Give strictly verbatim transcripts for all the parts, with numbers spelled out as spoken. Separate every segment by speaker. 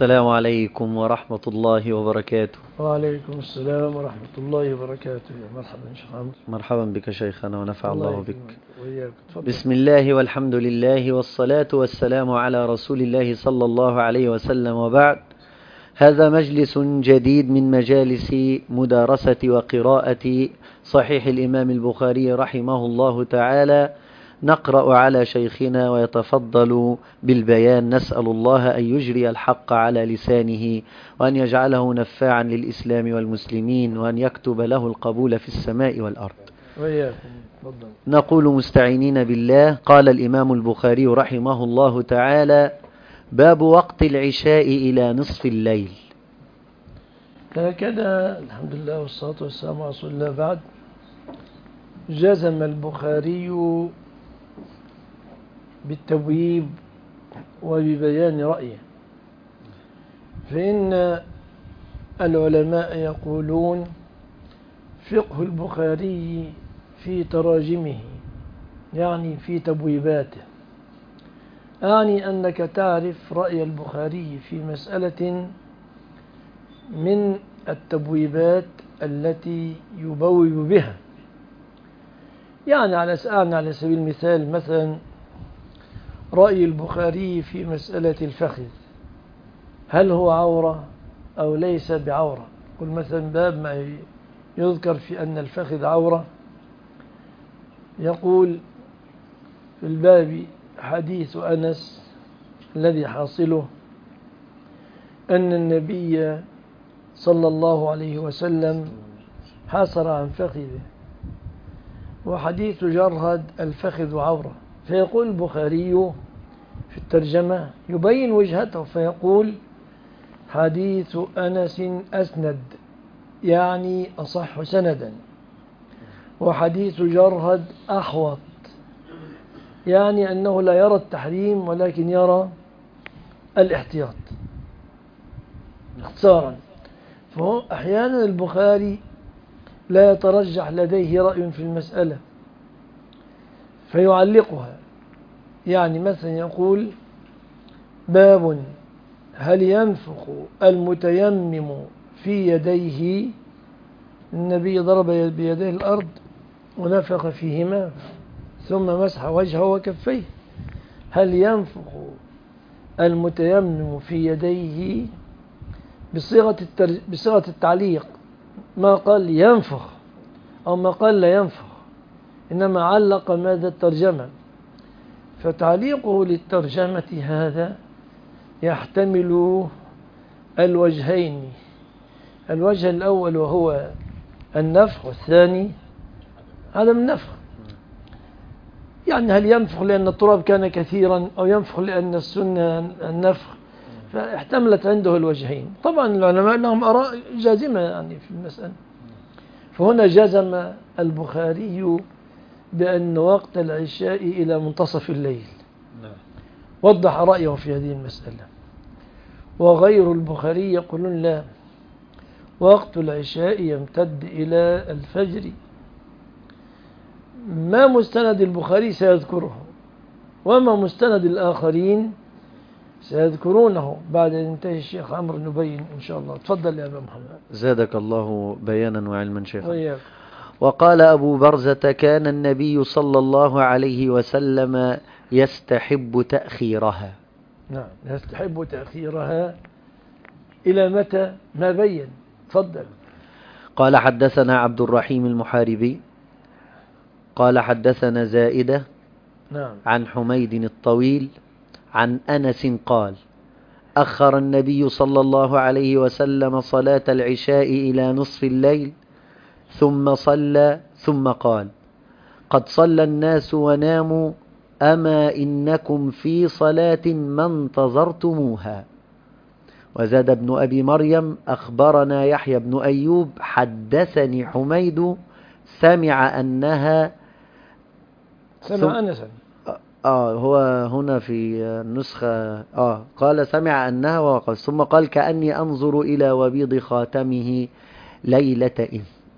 Speaker 1: السلام عليكم ورحمة الله وبركاته.
Speaker 2: وعليكم السلام ورحمة الله وبركاته. يا مرحبا شيخ عمرو.
Speaker 1: مرحبا بك شيخنا ونفع الله, الله بك.
Speaker 2: وإياك.
Speaker 1: بسم الله والحمد لله والصلاة والسلام على رسول الله صلى الله عليه وسلم، وبعد. هذا مجلس جديد من مجالس مدارسة وقراءة صحيح الإمام البخاري رحمه الله تعالى. نقرأ على شيخنا ويتفضل بالبيان. نسأل الله أن يجري الحق على لسانه، وأن يجعله نفاعا للإسلام والمسلمين، وأن يكتب له القبول في السماء والأرض.
Speaker 2: وإياكم.
Speaker 1: نقول مستعينين بالله. قال الإمام البخاري رحمه الله تعالى: باب وقت العشاء إلى نصف الليل.
Speaker 2: هكذا الحمد لله والصلاة والسلام على رسول الله. بعد، جزم البخاري بالتبويب وببيان رأيه، فإن العلماء يقولون: فقه البخاري في تراجمه، يعني في تبويباته، أعني أنك تعرف رأي البخاري في مسألة من التبويبات التي يبوب بها. يعني على على سبيل المثال، مثلا رأي البخاري في مسألة الفخذ، هل هو عورة أو ليس بعورة؟ قل مثلا باب ما يذكر في أن الفخذ عورة، يقول في الباب حديث أنس الذي حاصله أن النبي صلى الله عليه وسلم حاصر عن فخذه، وحديث جرهد الفخذ عورة. فيقول البخاري في الترجمة يبين وجهته، فيقول: حديث أنس أسند، يعني أصح سندا، وحديث جرهد أحوط، يعني أنه لا يرى التحريم ولكن يرى الاحتياط. اختصارا، فهو أحيانا البخاري لا يترجح لديه رأي في المسألة فيعلقها. يعني مثلا يقول: باب هل ينفخ المتيمم في يديه؟ النبي ضرب بيديه الأرض ونفخ فيهما ثم مسح وجهه وكفيه. هل ينفخ المتيمم في يديه؟ بصيغة الترج... بصيغة التعليق، ما قال ينفخ أو ما قال لا ينفخ، إنما علق ماذا؟ الترجمة. فتعليقه للترجمة هذا يحتمل الوجهين: الوجه الأول وهو النفخ، والثاني عدم النفخ. يعني هل ينفخ لأن التراب كان كثيرا، أو ينفخ لأن السنة النفخ؟ فاحتملت عنده الوجهين. طبعا العلماء لهم آراء جازمة يعني في المسألة. فهنا جزم البخاري بأن وقت العشاء إلى منتصف الليل، وضح رأيه في هذه المسألة. وغير البخاري يقولون: لا، وقت العشاء يمتد إلى الفجر. ما مستند البخاري سيذكره، وما مستند الآخرين سيذكرونه بعد أن ينتهي الشيخ عمرو نبين إن شاء الله. تفضل يا أبا محمد.
Speaker 1: زادك الله بيانا وعلما شيخا.
Speaker 2: وياك.
Speaker 1: وقال أبو برزة: كان النبي صلى الله عليه وسلم يستحب تأخيرها.
Speaker 2: نعم، يستحب تأخيرها إلى متى؟ ما بين. تفضل.
Speaker 1: قال: حدثنا عبد الرحيم المحاربي قال حدثنا زائدة
Speaker 2: نعم.
Speaker 1: عن حميد الطويل عن أنس قال: أخر النبي صلى الله عليه وسلم صلاة العشاء إلى نصف الليل، ثم صلى ثم قال: قد صلى الناس وناموا، أما إنكم في صلاة ما انتظرتموها. وزاد ابن أبي مريم: أخبرنا يحيى بن أيوب حدثني حميد سمع أنها
Speaker 2: سمع أنسا.
Speaker 1: آه هو هنا في النسخة آه قال سمع أنها وقال، ثم قال: كأني أنظر إلى وبيض خاتمه ليلة إذ.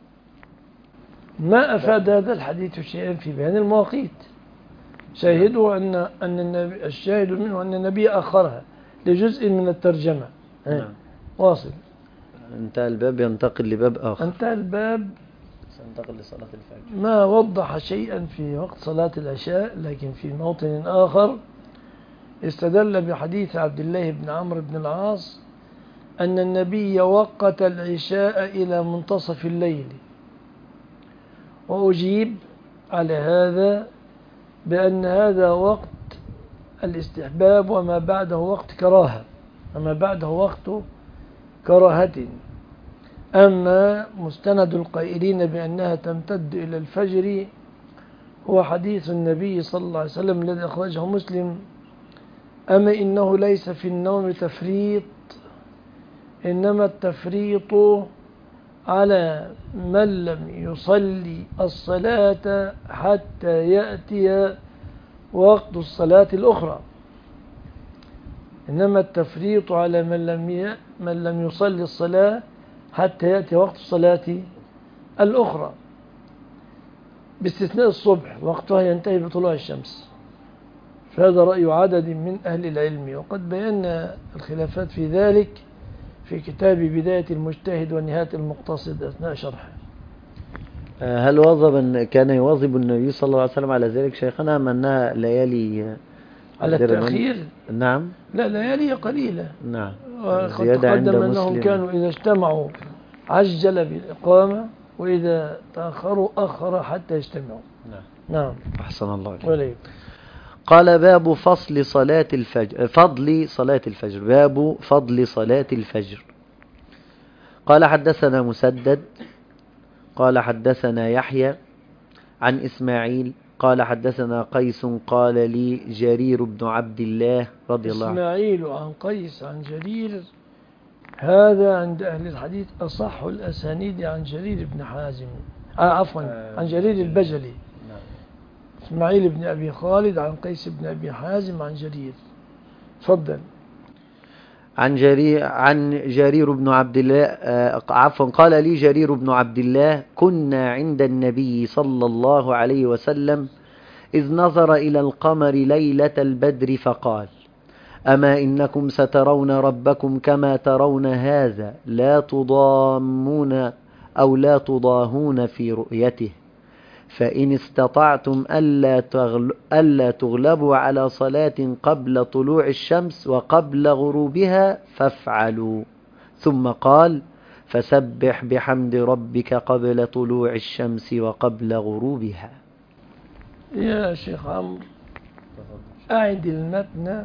Speaker 2: ما أفاد هذا الحديث شيئا في بيان المواقيت. شاهدوا أن أن النبي الشاهد منه أن النبي أخرها لجزء من الترجمة،
Speaker 1: نعم.
Speaker 2: واصل.
Speaker 1: انتهى الباب ينتقل لباب آخر.
Speaker 2: انتهى الباب
Speaker 1: سننتقل لصلاة الفجر.
Speaker 2: ما وضح شيئا في وقت صلاة العشاء، لكن في موطن آخر استدل بحديث عبد الله بن عمرو بن العاص أن النبي وقت العشاء إلى منتصف الليل، وأجيب على هذا بأن هذا وقت الاستحباب، وما بعده وقت كراهة، وما بعده وقت كراهة. أما مستند القائلين بأنها تمتد إلى الفجر هو حديث النبي صلى الله عليه وسلم الذي أخرجه مسلم: أما إنه ليس في النوم تفريط، إنما التفريط على من لم يصلي الصلاة حتى يأتي وقت الصلاة الأخرى. إنما التفريط على من لم من لم يصلي الصلاة حتى يأتي وقت الصلاة الأخرى، باستثناء الصبح وقتها ينتهي بطلوع الشمس. فهذا رأي عدد من أهل العلم، وقد بينا الخلافات في ذلك في كتاب بداية المجتهد ونهاية المقتصد أثناء شرحه.
Speaker 1: هل واظب كان يواظب النبي صلى الله عليه وسلم على ذلك شيخنا أم أنها ليالي
Speaker 2: على التأخير؟
Speaker 1: نعم.
Speaker 2: لا، ليالي قليلة.
Speaker 1: نعم.
Speaker 2: وقد تقدم أنهم كانوا إذا اجتمعوا عجل بالإقامة، وإذا تأخروا أخر حتى يجتمعوا.
Speaker 1: نعم.
Speaker 2: نعم.
Speaker 1: أحسن الله عليك.
Speaker 2: وليك.
Speaker 1: قال: باب فصل صلاة الفجر، فضل صلاة الفجر. باب فضل صلاة الفجر. قال: حدثنا مسدد قال حدثنا يحيى عن إسماعيل قال حدثنا قيس قال لي جرير بن عبد الله رضي الله عنه.
Speaker 2: إسماعيل عن قيس عن جرير، هذا عند أهل الحديث أصح الأسانيد عن جرير بن حازم، آه عفوا عن جرير البجلي. إسماعيل بن أبي خالد عن قيس بن أبي حازم عن جرير. تفضل.
Speaker 1: عن جرير عن جرير بن عبد الله آه عفوا قال لي جرير بن عبد الله: كنا عند النبي صلى الله عليه وسلم إذ نظر إلى القمر ليلة البدر فقال: أما إنكم سترون ربكم كما ترون هذا، لا تضامون أو لا تضاهون في رؤيته، فإن استطعتم ألا, تغل... ألا تغلبوا على صلاة قبل طلوع الشمس وقبل غروبها فافعلوا. ثم قال: فسبح بحمد ربك قبل طلوع الشمس وقبل غروبها.
Speaker 2: يا شيخ عمرو، أعد المتن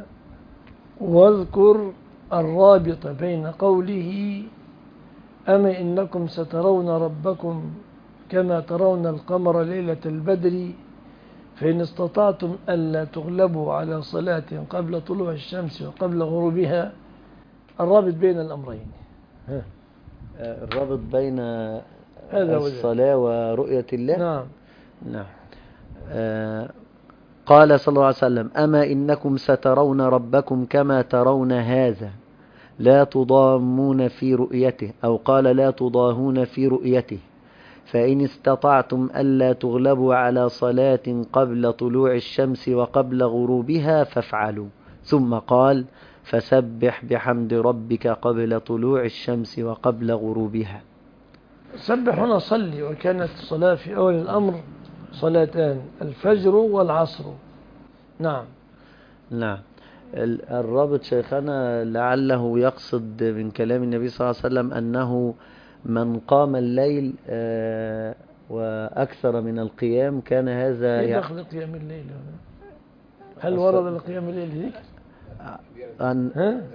Speaker 2: واذكر الرابط بين قوله: أما إنكم سترون ربكم كما ترون القمر ليلة البدر، فإن استطعتم ألا تغلبوا على صلاة قبل طلوع الشمس وقبل غروبها. الرابط بين الأمرين.
Speaker 1: ها. الرابط بين الصلاة ورؤية الله.
Speaker 2: نعم.
Speaker 1: نعم. آه قال صلى الله عليه وسلم: أما إنكم سترون ربكم كما ترون هذا، لا تضامون في رؤيته، أو قال لا تضاهون في رؤيته، فإن استطعتم ألا تغلبوا على صلاة قبل طلوع الشمس وقبل غروبها فافعلوا. ثم قال: فسبح بحمد ربك قبل طلوع الشمس وقبل غروبها.
Speaker 2: سبح هنا صلي، وكانت الصلاة في أول الأمر صلاتان: الفجر والعصر. نعم.
Speaker 1: نعم. الرابط شيخنا لعله يقصد من كلام النبي صلى الله عليه وسلم أنه من قام الليل آه وأكثر من القيام كان هذا
Speaker 2: ايه دخل قيام الليل؟ هل ورد القيام الليل هيك؟
Speaker 1: أن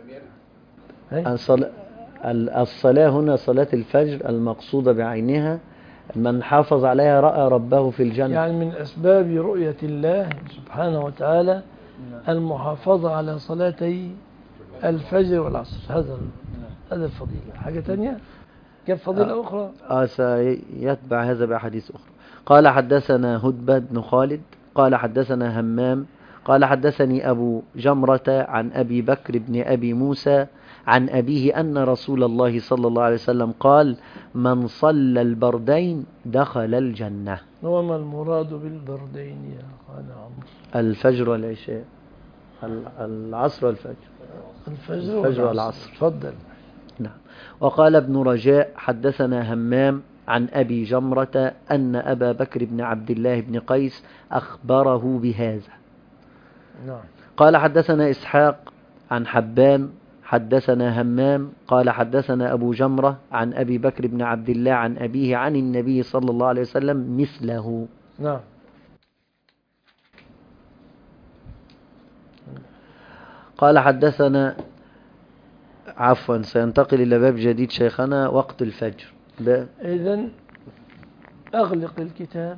Speaker 2: ها؟
Speaker 1: الصلاة, الصلاة هنا صلاة الفجر المقصودة بعينها، من حافظ عليها رأى ربه في الجنة.
Speaker 2: يعني من أسباب رؤية الله سبحانه وتعالى المحافظة على صلاتي الفجر والعصر. هذا هذا الفضيلة. حاجة تانية كيف فضيلة
Speaker 1: آه
Speaker 2: أخرى؟
Speaker 1: آه سيتبع هذا بأحاديث أخرى. قال: حدثنا هدبة بن خالد قال حدثنا همام قال حدثني أبو جمرة عن أبي بكر بن أبي موسى عن أبيه أن رسول الله صلى الله عليه وسلم قال: من صلى البردين دخل الجنة.
Speaker 2: وما المراد بالبردين يا خان عمرو؟
Speaker 1: الفجر والعشاء، العصر والفجر.
Speaker 2: الفجر,
Speaker 1: الفجر والعصر.
Speaker 2: تفضل.
Speaker 1: نعم. وقال ابن رجاء حدثنا همام عن أبي جمرة أن أبا بكر بن عبد الله بن قيس أخبره بهذا.
Speaker 2: نعم.
Speaker 1: قال حدثنا إسحاق عن حبان حدثنا همام قال حدثنا أبو جمرة عن أبي بكر بن عبد الله عن أبيه عن النبي صلى الله عليه وسلم مثله.
Speaker 2: نعم.
Speaker 1: قال حدثنا عفوا سينتقل إلى باب جديد شيخنا وقت الفجر.
Speaker 2: إذن أغلق الكتاب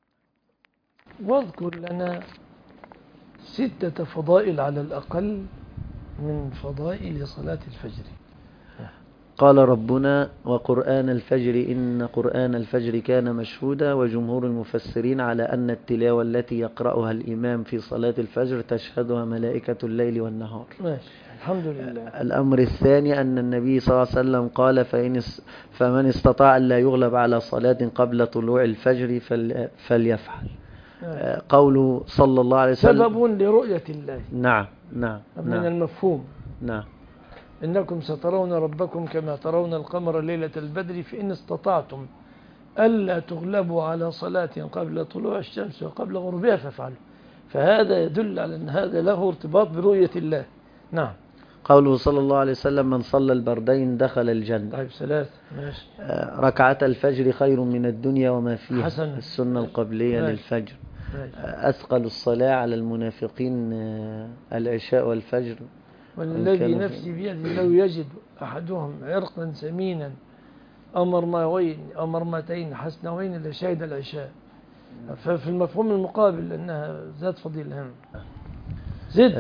Speaker 2: واذكر لنا ستة فضائل على الأقل من فضائل صلاة الفجر.
Speaker 1: قال ربنا وقرآن الفجر إن قرآن الفجر كان مشهودا. وجمهور المفسرين على أن التلاوة التي يقرأها الإمام في صلاة الفجر تشهدها ملائكة الليل والنهار.
Speaker 2: ماشي. الحمد لله.
Speaker 1: الأمر الثاني أن النبي صلى الله عليه وسلم قال فإن فمن استطاع أن لا يغلب على صلاة قبل طلوع الفجر فليفعل. قوله صلى الله عليه وسلم
Speaker 2: سبب لرؤية الله.
Speaker 1: نعم نعم
Speaker 2: من
Speaker 1: نعم
Speaker 2: المفهوم.
Speaker 1: نعم.
Speaker 2: إنكم سترون ربكم كما ترون القمر ليلة البدر فإن استطعتم ألا تغلبوا على صلاة قبل طلوع الشمس وقبل غروبها فافعلوا. فهذا يدل على أن هذا له ارتباط برؤية الله. نعم.
Speaker 1: قوله صلى الله عليه وسلم من صلى البردين دخل الجنة.
Speaker 2: طيب ثلاث. ماشي.
Speaker 1: ركعة الفجر خير من الدنيا وما فيها.
Speaker 2: حسن.
Speaker 1: السنة القبلية
Speaker 2: ماشي.
Speaker 1: للفجر.
Speaker 2: ماشي.
Speaker 1: أثقل الصلاة على المنافقين العشاء والفجر.
Speaker 2: والذي نفسي بيده لو يجد أحدهم عرقا سمينا أو مرماوين أو مرمتين حسنوين لشهد العشاء. ففي المفهوم المقابل أنها ذات فضيلة. زد.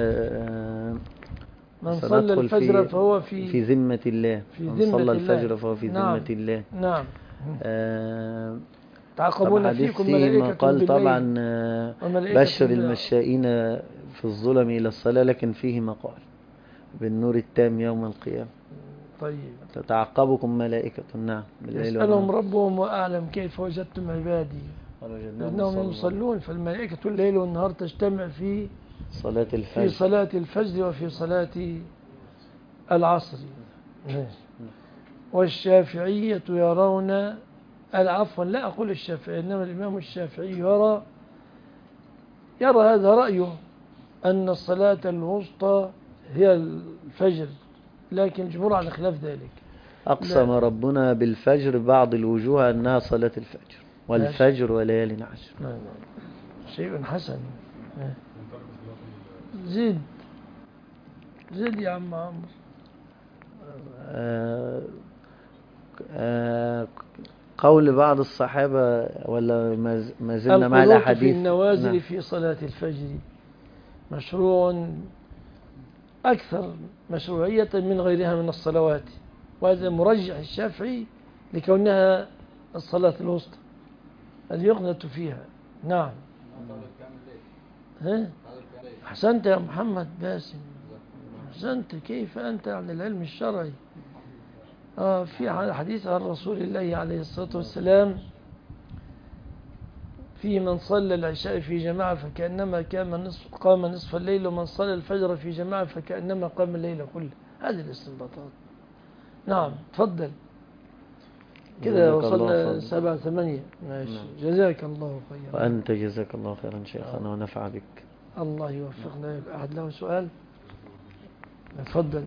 Speaker 2: من صلى الفجر فهو في
Speaker 1: في ذمة الله.
Speaker 2: في
Speaker 1: من
Speaker 2: ذمة
Speaker 1: صلى
Speaker 2: الله.
Speaker 1: الفجر فهو في
Speaker 2: نعم.
Speaker 1: ذمة الله.
Speaker 2: نعم.
Speaker 1: آه
Speaker 2: تعقبون فيكم ملائكة
Speaker 1: قال
Speaker 2: بالليل
Speaker 1: طبعا بشر
Speaker 2: بالله.
Speaker 1: المشائين في الظلم إلى الصلاة لكن فيه مقال بالنور التام يوم القيامة.
Speaker 2: طيب.
Speaker 1: تتعقبكم ملائكة. نعم.
Speaker 2: يسألهم ربهم وأعلم كيف وجدتم عبادي إنهم يصلون. فالملائكة الليل والنهار تجتمع في
Speaker 1: صلاة الفجر
Speaker 2: في صلاة الفجر وفي صلاة العصر. والشافعية يرون العفو لا أقول الشافعي إنما الإمام الشافعي يرى يرى هذا رأيه أن الصلاة الوسطى هي الفجر لكن الجمهور على خلاف ذلك.
Speaker 1: أقسم ربنا بالفجر بعض الوجوه أنها صلاة الفجر والفجر وليال عشر.
Speaker 2: نعم. شيء حسن. زيد زيد يا عم عمرو.
Speaker 1: آه آه قول بعض الصحابة ولا ما زلنا مع الأحاديث.
Speaker 2: في النوازل. نعم. في صلاة الفجر مشروع أكثر مشروعية من غيرها من الصلوات وهذا مرجح الشافعي لكونها الصلاة الوسطى الذي يقنط فيها. نعم. ها؟ أحسنت يا محمد باسم. أحسنت. كيف أنت عن العلم الشرعي. آه في حديث عن رسول الله عليه الصلاة والسلام في من صلى العشاء في جماعة فكأنما كان نصف قام نصف الليل ومن صلى الفجر في جماعة فكأنما قام الليل كله. هذه الاستنباطات. نعم. تفضل. كده وصلنا سبعة ثمانية. ماشي. نعم. جزاك الله خيرا.
Speaker 1: وأنت جزاك الله خيرا شيخنا ونفع بك.
Speaker 2: الله يوفقنا. أحد له سؤال؟ تفضل.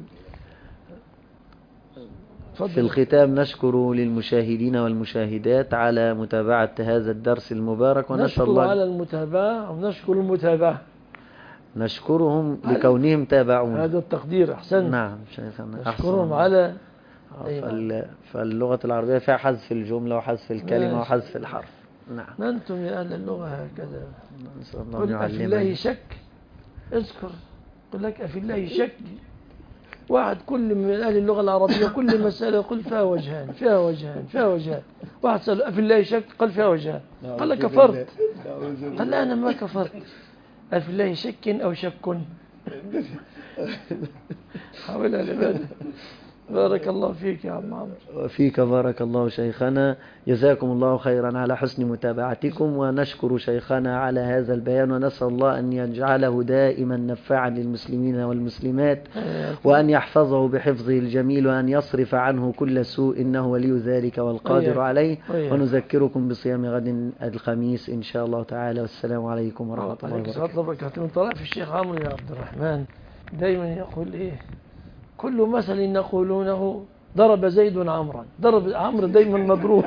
Speaker 1: في الختام نشكر للمشاهدين والمشاهدات على متابعة هذا الدرس المبارك ونسأل الله
Speaker 2: نشكر على المتابعة ونشكر المتابعة.
Speaker 1: نشكرهم لكونهم تابعون.
Speaker 2: هذا التقدير. أحسن.
Speaker 1: نعم شيخنا.
Speaker 2: نشكرهم على
Speaker 1: فال... فاللغة العربية فيها حذف الجملة وحذف الكلمة وحذف الحرف. نعم.
Speaker 2: أنتم يا أهل اللغة هكذا.
Speaker 1: نسأل الله
Speaker 2: قل أفي الله شك اذكر. قل لك أفي الله شك. واحد كل من أهل اللغة العربية كل مسألة يقول فيها وجهان فيها وجهان فيها وجهان. واحد سأل أفي الله شك قال فيها وجهان. قال لك كفرت. قال لا أنا ما كفرت. أفي الله شك أو شك. حاولها لماذا. بارك الله فيك يا عم عمرو.
Speaker 1: فيك بارك الله شيخنا. جزاكم الله خيرا على حسن متابعتكم، ونشكر شيخنا على هذا البيان، ونسأل الله أن يجعله دائما نفعا للمسلمين والمسلمات، وأن يحفظه بحفظه الجميل، وأن يصرف عنه كل سوء، إنه ولي ذلك والقادر عليه. ونذكركم بصيام غد الخميس إن شاء الله تعالى، والسلام عليكم ورحمة الله وبركاته.
Speaker 2: من طرف الشيخ عمرو يا عبد الرحمن دائما يقول إيه: كل مثل نقولونه ضرب زيد عمرا. ضرب عمرو دايما مضروب.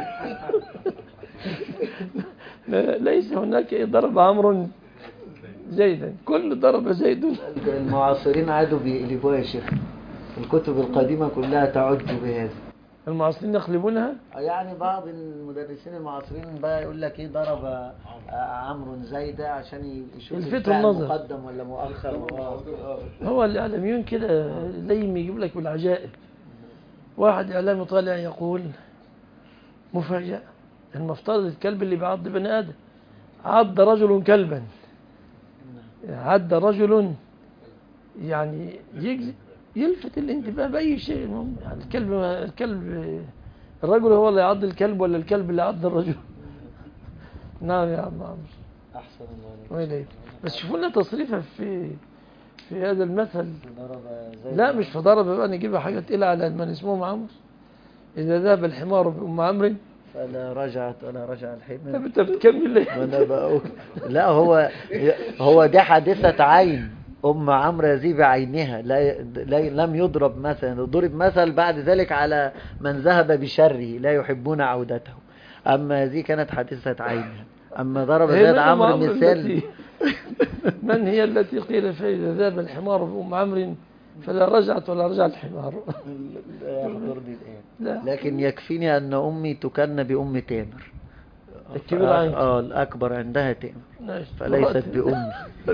Speaker 2: ليس هناك ضرب عمرو زيدا، كل ضرب زيد.
Speaker 1: المعاصرين عادوا بيقلبوها يا شيخ، الكتب القديمة كلها تعد بهذا.
Speaker 2: المعاصرين يقلبونها،
Speaker 1: يعني بعض المدرسين المعاصرين بقى يقول لك ايه ضرب عمرو زيدا عشان يشوف
Speaker 2: الفهم
Speaker 1: مقدم ولا مؤخر.
Speaker 2: هو الاعلاميون كده دايما يجيب لك بالعجائب. واحد اعلامي طالع يقول مفاجأة: المفترض الكلب اللي بيعض بني ادم، عض رجل كلبا، عض رجل، يعني يجزي يلفت الانتباه بأي شيء. يعني الكلب الكلب الرجل هو اللي يعض الكلب ولا الكلب اللي يعض الرجل؟ نعم يا عم عمرو.
Speaker 1: أحسن الله عليك.
Speaker 2: بس شوفوا لنا تصريفها في في هذا المثل. لا مش في ضرب بقى، نجيبها حاجة تقيلة على من اسمهم عمرو. إذا ذهب الحمار بأم عمرو
Speaker 1: فلا رجعت ولا رجع الحمار.
Speaker 2: طب أنت بتكمل ليه؟
Speaker 1: أنا بقول لا، هو هو دي حادثة عين. أم عمرو ذي بعينها، لا, لا لم يضرب مثلا، ضرب مثل بعد ذلك على من ذهب بشره لا يحبون عودته. أما هذه كانت حادثة عينها. أما ضرب زيد عمرو مثال.
Speaker 2: من هي التي قيل فإذا ذهب الحمار بأم عمرو فلا رجعت ولا رجع الحمار؟
Speaker 1: لا يحضرني الآن، لكن يكفيني أن أمي تكن بأم تامر
Speaker 2: الكبير عندي.
Speaker 1: آه الأكبر عندها تامر فليست بأمي.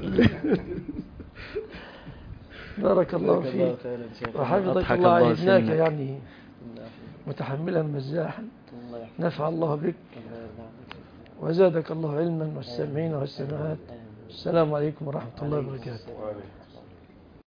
Speaker 2: بارك الله فيك وحفظك الله. عهدناك يعني متحملا مزاحا، نفع الله بك وزادك الله علما والسامعين والسماعات. السلام عليكم ورحمة الله وبركاته.